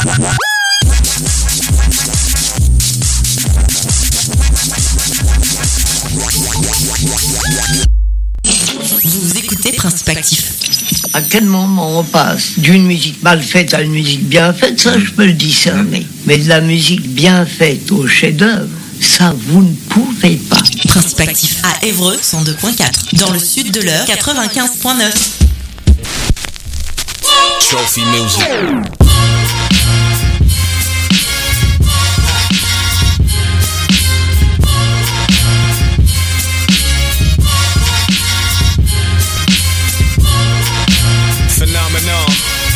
Vous écoutez Principe Actif. À quel moment on passe d'une musique mal faite à une musique bien faite, ça je peux le discerner. Mais de la musique bien faite au chef-d'œuvre, ça vous ne pouvez pas. Principe Actif à Évreux 102.4. Dans le sud de l'Eure 95.9. Trophy music. Phenomenon.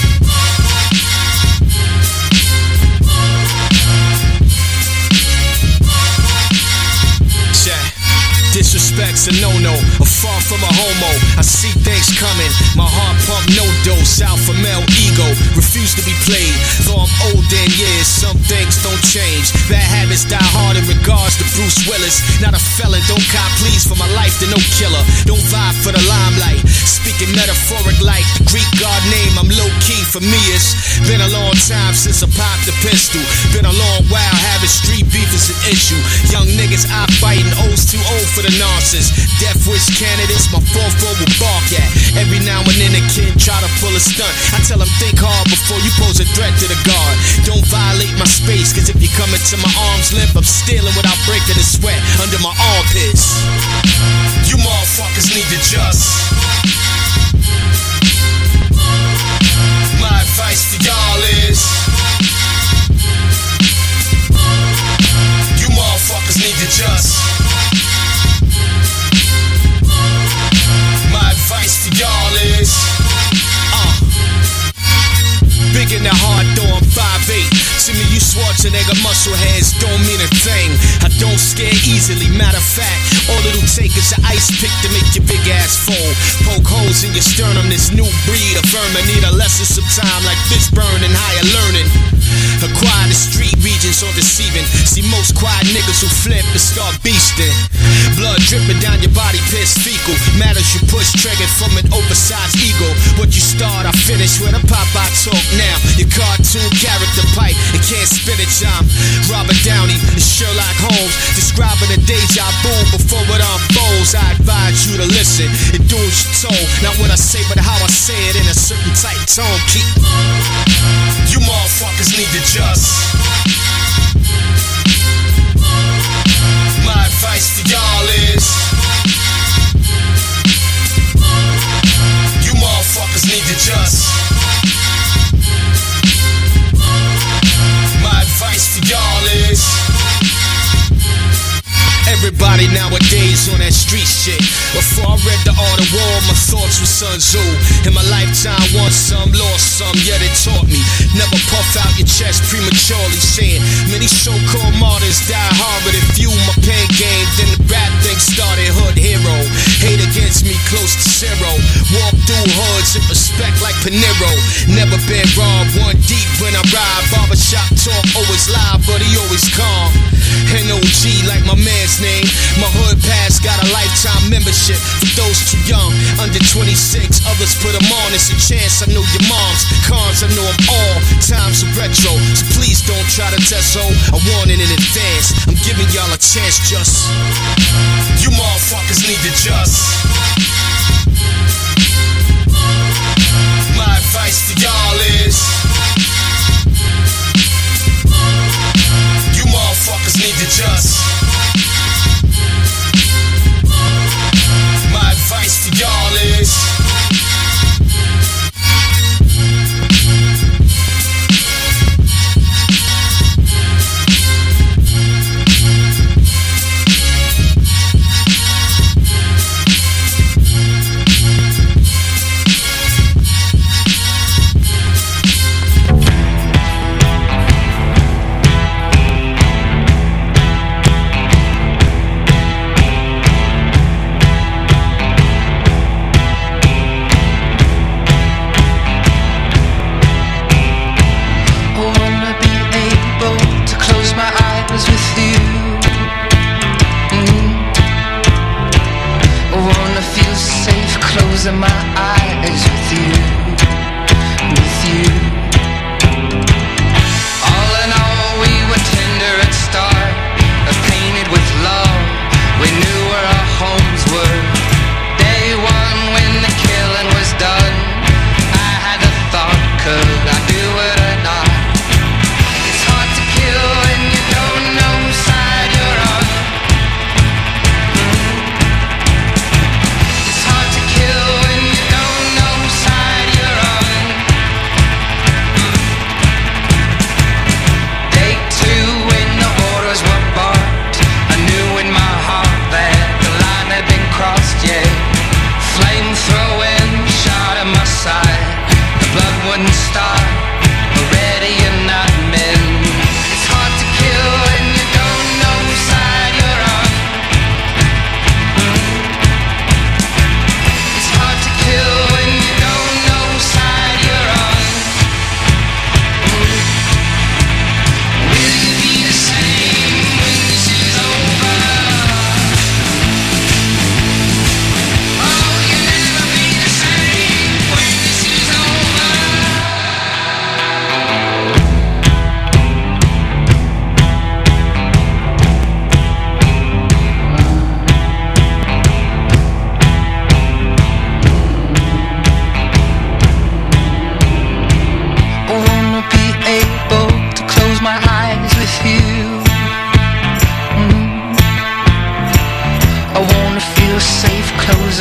Disrespect's a no-no, a far from a homo. I see things coming, my heart pump no dose. Alpha male ego, refuse to be played. Though I'm old in years, some things don't change. Bad habits die hard in regards to Bruce Willis. Not a felon, don't cop please for my life to no killer. Don't vibe for the limelight, speaking metaphoric like the Greek god name. I'm low-key for me, it's been a long time since I popped the pistol. Been a long while, having street beef is an issue. Young niggas I fighting, O's too old for the nonsense. Death wish candidates, my 4-4 will bark at. Every now and then a kid try to pull a stunt. I tell him think hard before you pose a threat to the guard. Don't violate my space, cause if you come into my arm's length, I'm stealing without breaking a sweat under my armpits. You motherfuckers need to just. My advice to y'all is, you motherfuckers need to just. My advice to y'all is, big in the heart though I'm 5'8". To me you Schwarzenegger muscle heads don't mean a thing. I don't scare easily, matter of fact, all it'll take is an ice pick to make your big ass fold. Poke holes in your sternum, this new breed of vermin need a lesson sometime like fish burn and higher learning. Acquire the street regions or deceiving. See most quiet niggas who flip and start beasting. Blood dripping down your body, piss fecal. Matters you push triggered from an oversized ego. What you start, I finish with a Popeye talk now. Your cartoon character pipe, it can't spit it, I'm Robert Downey and Sherlock Holmes, describing a deja vu before it unfolds. I advise you to listen and do as you're told. Not what I say, but how I say it in a certain tight tone. Keep. You motherfuckers need to just. My advice to y'all is, you motherfuckers need to just. My advice to y'all is, everybody nowadays on that street shit. Before I read The Art of War, my thoughts were Sun Tzu. In my lifetime, won some, lost some, yet it taught me. Never puff out your chest prematurely, saying many so-called martyrs die hard, but if you my pain game, then the rap thing started. Hood hero, hate against me close to zero. Walk through hoods in respect like Panero. Never been robbed, one deep when I ride. Barbershop talk always live, but he always calm. NOG like my man's name. My hood pass got a lifetime membership for those too young, under 26. Others put them on. It's a chance. I know your moms. Cons, I know them all. Times are retro, so please don't try to test ho. I want it in advance. I'm giving y'all a chance. Just you motherfuckers need to just. My advice to y'all is, you motherfuckers need to just. My advice to y'all is,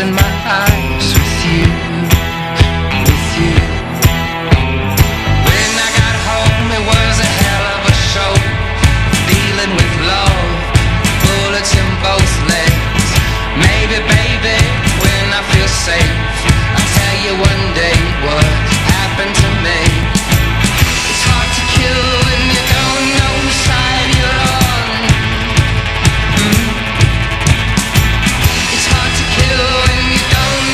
closing my eyes with you, with you. When I got home it was a hell of a show, dealing with love, bullets in both legs. Maybe baby, when I feel safe, I'll tell you one day what happened to me. It's hard to kill when you don't know whose side you're on. It's hard to kill when you don't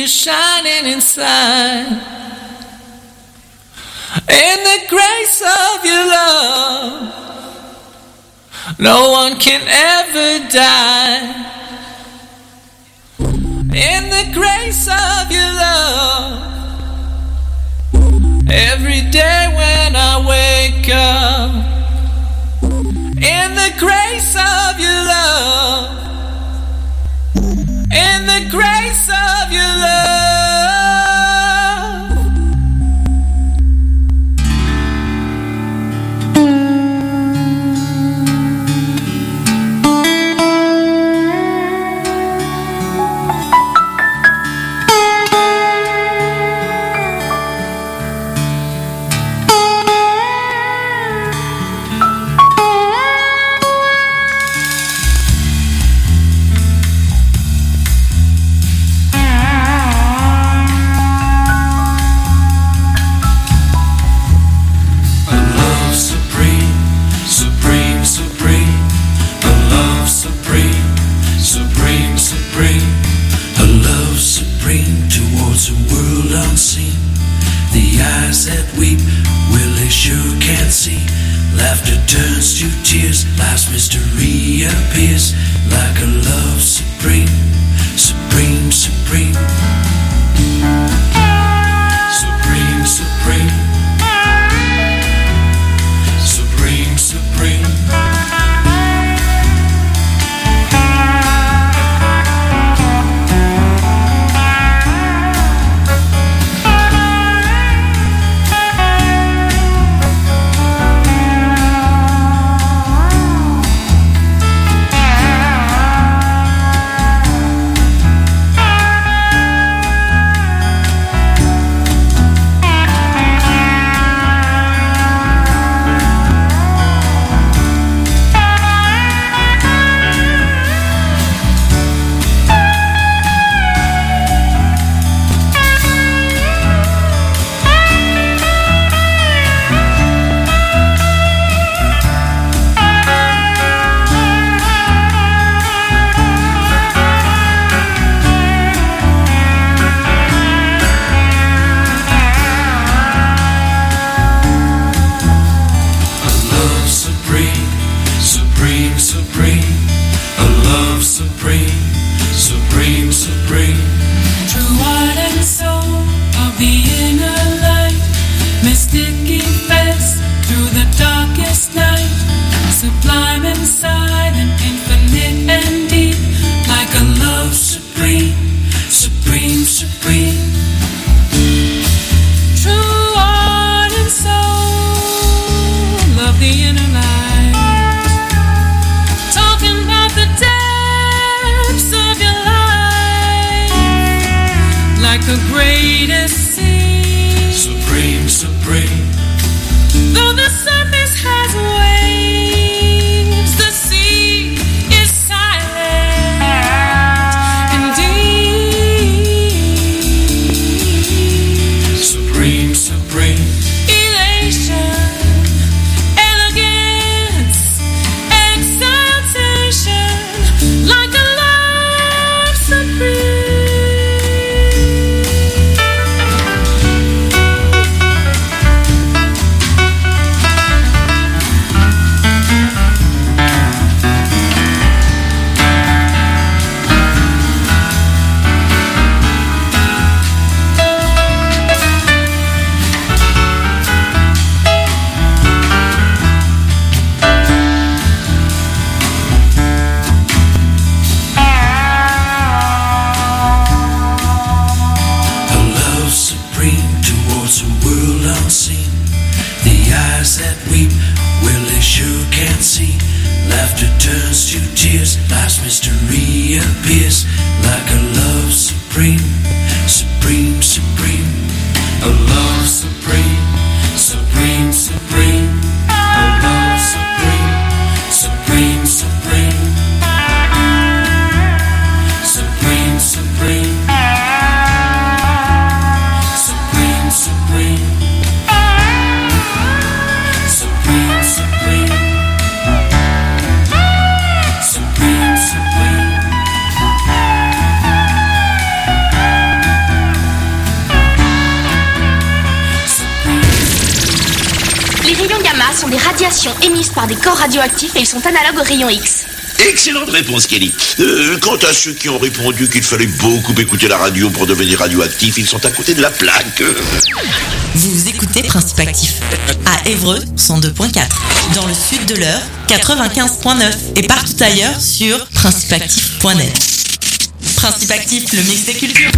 you shining inside. In the grace of your love, no one can ever die. In the grace of your love, every day when I wake up. In the grace of your love, in the grace of your love. Laughter turns to tears, life's mystery appears like a love supreme, supreme, supreme, supreme, supreme, supreme, supreme. des radiations émises par des corps radioactifs et ils sont analogues aux rayons X. Excellente réponse, Kelly. Quant à ceux qui ont répondu qu'il fallait beaucoup écouter la radio pour devenir radioactif, ils sont à côté de la plaque. Vous écoutez Principe Actif à Évreux 102.4, dans le sud de l'Eure 95.9 et partout ailleurs sur principeactif.net. Principe Actif, le mix des cultures.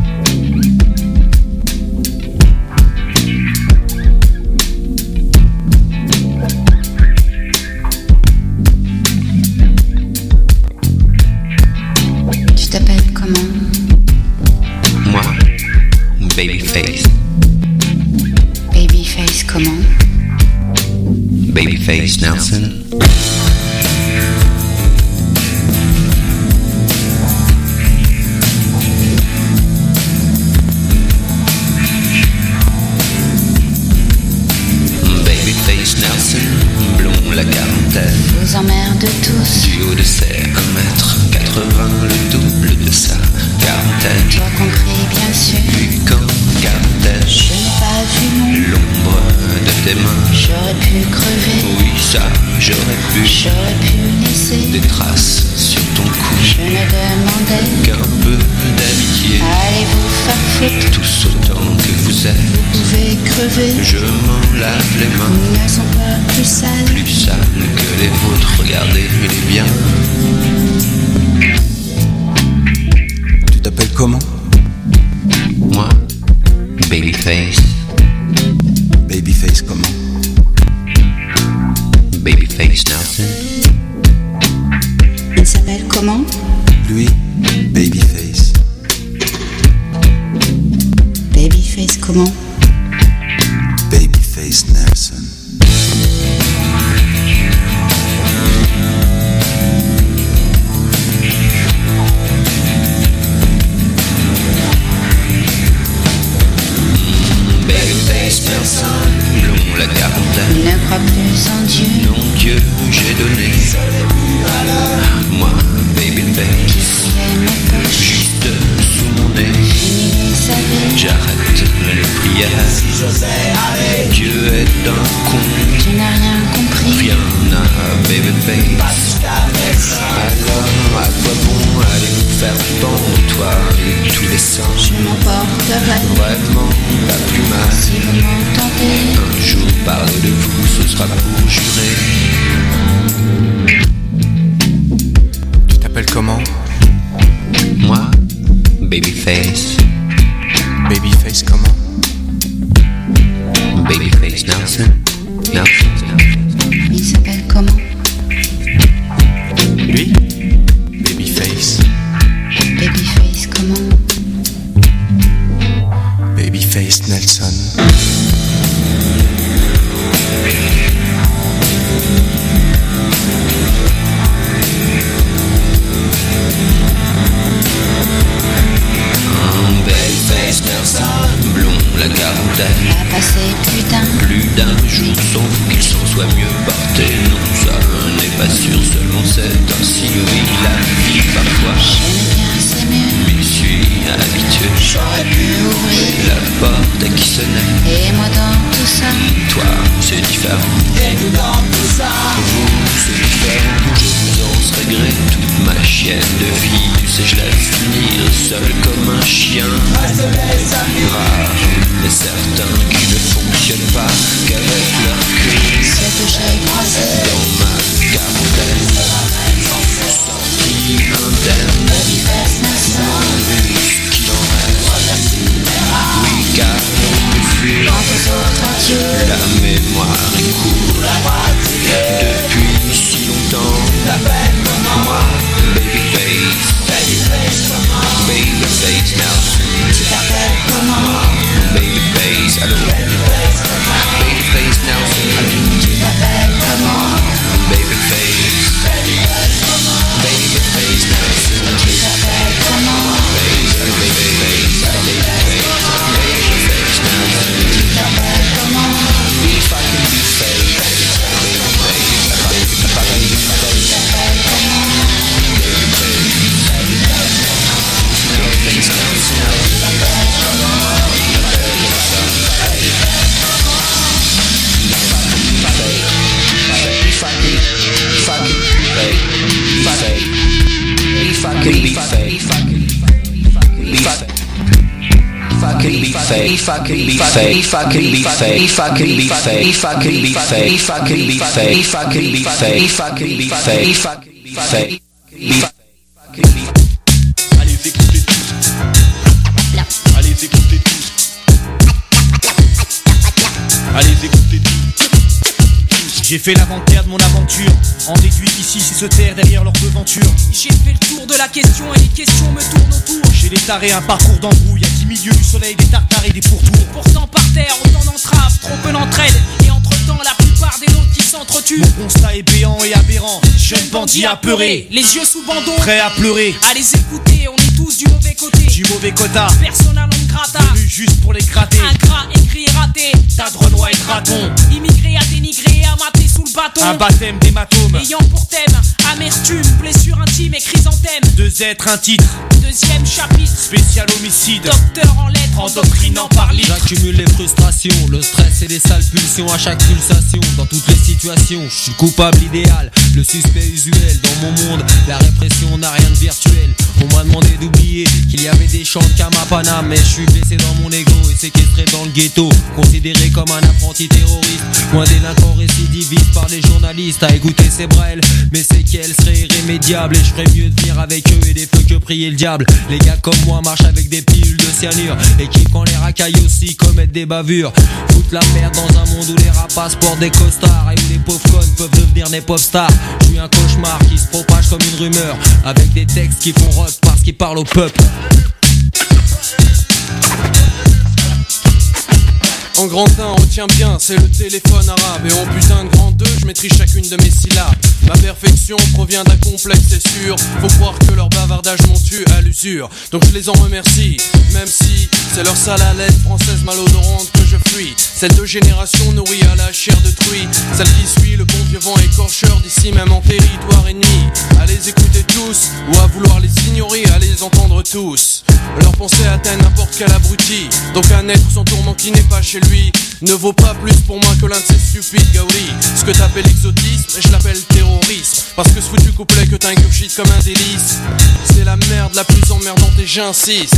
Tu t'appelles comment? Moi, Babyface. Babyface comment? Babyface Nelson. Babyface Nelson, blond la quarantaine. Vous emmerde tous. Du haut de ses 1m80, le double de sa quarantaine. Toi compris bien sûr. Puis quand gardait Je n'ai pas vu mon. l'ombre de tes mains. J'aurais pu crever. Oui, ça, j'aurais pu. J'aurais pu laisser Des traces sur ton cou. Je ne demandais Qu'un peu d'amitié. allez vous faire foutre. Tous autant que vous êtes. Vous pouvez crever. Je m'en lave les mains. Ils ne sont pas plus sales. Plus sales que les vôtres. Regardez, il est bien. Tu t'appelles comment? Moi, Babyface. Babyface comment? Babyface Nelson. Il s'appelle comment? Lui, Babyface. Babyface comment? Babyface Nelson. Babyface Nelson. Blond la quarantaine. Il ne croit plus en Dieu. Non, Dieu, j'ai donné. Moi, Babyface. Fais mes poches. Juste sous mon nez. Fini les savets. J'arrête les prières. Dieu est un con. Tu n'as rien compris. Rien à Babyface. Alors, à quoi bon aller me faire pendre, toi et tous les sangs? Je m'emporterai. Vraiment, pas plus mal. Si vous m'entendez. Un jour parler de vous, ce sera pour jurer. Tu t'appelles comment? Moi, Babyface. Babyface comment? Babyface Nelson. Nelson. Il s'appelle comment? Lui, Babyface. Babyface comment? Babyface Nelson. Babyface Nelson. Blond la quarantaine. A passé Plus d'un jour sans vous qu'il s'en soit mieux porté. Non, ça n'est pas sûr, seulement c'est ainsi. Oui, la vie parfois. J'aime bien, c'est mieux. Mais je suis habitué. J'aurais pu ouvrir La porte à qui sonnait. Et moi dans tout ça. Toi, c'est différent. Et nous dans tout ça. Vous, c'est différent. Je vous en serai gré. Toute ma chienne de vie, tu sais, je laisse finir seul comme un chien. Rare, mais certains qui ne fonctionnent pas qu'avec leur cul. Ce que j'ai croisé. Dans ma quarantaine, sorti indemne. Babyface Nelson. Ce qu'il en reste. Oui, car on peut fuir. Quant aux autres adieux. La mémoire est courte depuis si longtemps. Moi, Babyface. Babyface Nelson. Tu t'appelles comment? Babyface, allô. Babyface Nelson. Tu t'appelles comment? Babyface. fucking be fake. Fucking be fake, fucking be fake, fucking be fake, fucking be fake, fucking be fake, fucking be fake, fucking be fake, fucking be fake, fucking be fake, fucking be. Allez écoutez tous. Allez écoutez tous. Allez écoutez tous. J'ai fait l'inventaire de mon aventure. En déduit ici, c'est se taire derrière leur devanture. J'ai fait le tour de la question et les questions me tournent autour. Chez les tarés, un parcours d'embrouille. À 10 milieux du soleil, des tartares et des pourtours. Pourtant par terre, autant d'entraves, trop peu d'entraide. Et entre-temps, la plupart des nôtres qui s'entretuent. Mon constat est béant et aberrant. Jeune bandit apeuré, les yeux sous bandeau, prêt à pleurer. À les écouter, on est tous du mauvais côté. Du mauvais quota, persona non grata. Venu juste pour les gratter. Ingrat, écrit et raté. Tas de renois et de ratons. Immigré à dénigrer, à mater sous le bâton. Un baptême d'hématome. Ayant pour thème amertume, blessure intime et chrysanthème. Deux êtres, un titre. Deuxième chapitre. Spécial homicide. Docteur en lettres, endoctrinant par litre. J'accumule les frustrations, le stress et les sales pulsions à chaque pulsation. Dans toutes les situations, je suis coupable idéal, le suspect usuel. Dans mon monde, la répression n'a rien de virtuel. On m'a demandé d'oublier qu'il y avait des chants de Kamapana, mais je suis blessé dans mon ego et séquestré dans le ghetto. Considéré comme un apprenti terroriste, ou un délinquant récidiviste par les journalistes. À écouter ces brels, mais c'est qu'elles seraient irrémédiables. Et je ferais mieux de venir avec eux et des feux que prier le diable. Les gars comme moi marchent avec des pilules de cyanure et kiffent quand les racailles aussi commettent des bavures. Foutent la merde dans un monde où les rapaces portent des costards et où les pauvres connes peuvent devenir des pop stars. Je suis un cauchemar qui se propage comme une rumeur, avec des textes qui font rock parce qu'ils parlent au peuple. En grand 1, retiens bien, c'est le téléphone arabe. Et en putain de grand 2, je maîtrise chacune de mes syllabes. Ma perfection provient d'un complexe, c'est sûr. Faut croire que leur bavardage m'ont tué à l'usure. Donc je les en remercie, même si c'est leur sale haleine française malodorante que je fuis. Celle de génération nourrie à la chair de truie. Celle qui suit le bon vieux vent écorcheur d'ici même en territoire ennemi. À les écouter tous, ou à vouloir les ignorer, à les entendre tous. Leur pensée atteint n'importe quel abruti. Donc un être sans tourment qui n'est pas chez lui ne vaut pas plus pour moi que l'un de ces stupides gauris. Ce que t'appelles exotisme, je l'appelle terrorisme. Parce que ce foutu couplet que t'ingurgites comme un délice, c'est la merde la plus emmerdante et j'insiste.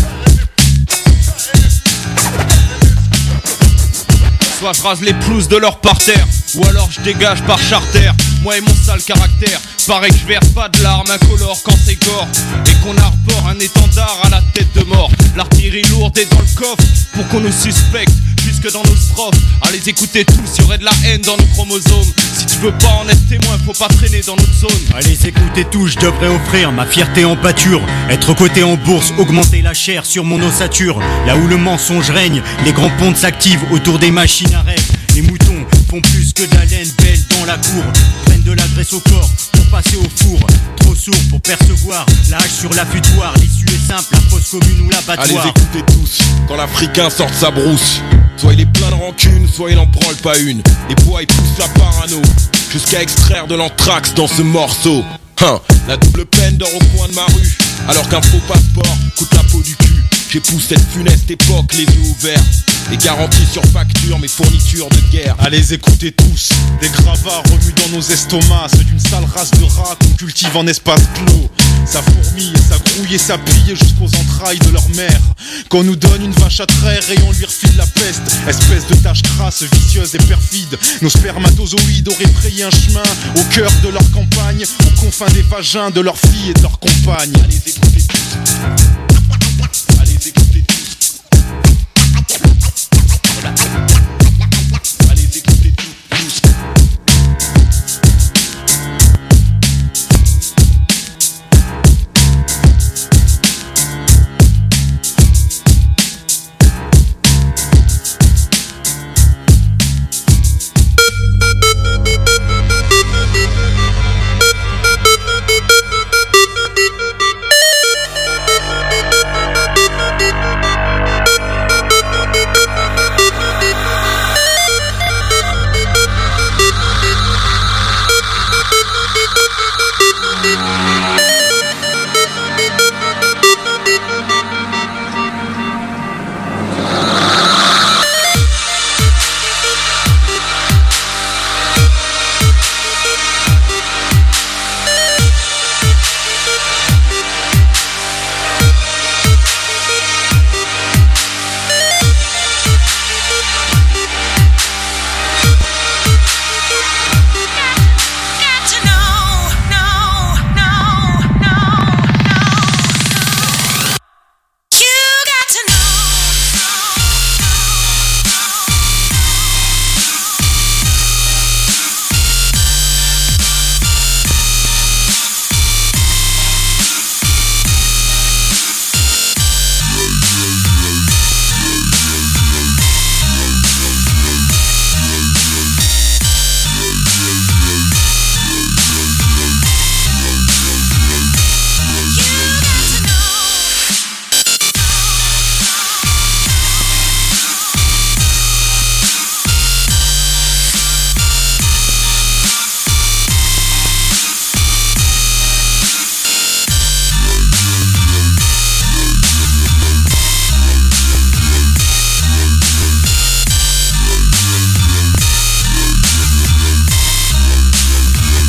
Soit je rase les pelouses de leur parterre, ou alors je dégage par charter. Moi et mon sale caractère, pareil que je verse pas de larmes incolores quand c'est gore. Et qu'on arbore un étendard à la tête de mort. L'artillerie lourde est dans le coffre pour qu'on nous suspecte jusque dans nos strophes. À les écouter tous, y'aurait de la haine dans nos chromosomes. Si tu veux pas en être témoin, faut pas traîner dans notre zone. À les écouter tous, je devrais offrir ma fierté en pâture. Être coté en bourse, augmenter la chair sur mon ossature. Là où le mensonge règne, les grands pontes s'activent autour des machines à rêve. Les moutons font plus que de la laine belle dans la cour. Prennent de la graisse au corps pour passer au four. Trop sourd pour percevoir la hache sur l'affûtoir. L'issue est simple, la fosse commune ou l'abattoir. Allez écoutez tous, quand l'Africain sort sa brousse. Soit il est plein de rancune, soit il en branle pas une. Et bois il pousse la parano, jusqu'à extraire de l'anthrax dans ce morceau. La double peine dort au coin de ma rue, alors qu'un faux passeport coûte la peau du cul. J'épouse cette funeste époque, les yeux ouverts, et garantis sur facture mes fournitures de guerre. Allez écoutez tous, des gravats remuent dans nos estomacs. Ceux d'une sale race de rats qu'on cultive en espace clos. Ça fourmille, ça grouille et ça pille jusqu'aux entrailles de leur mère. Qu'on nous donne une vache à traire et on lui refile la peste. Espèce de tache crasse, vicieuse et perfide. Nos spermatozoïdes auraient frayé un chemin au cœur de leur campagne, aux confins des vagins de leurs filles et de leurs compagnes. Allez écoutez tous.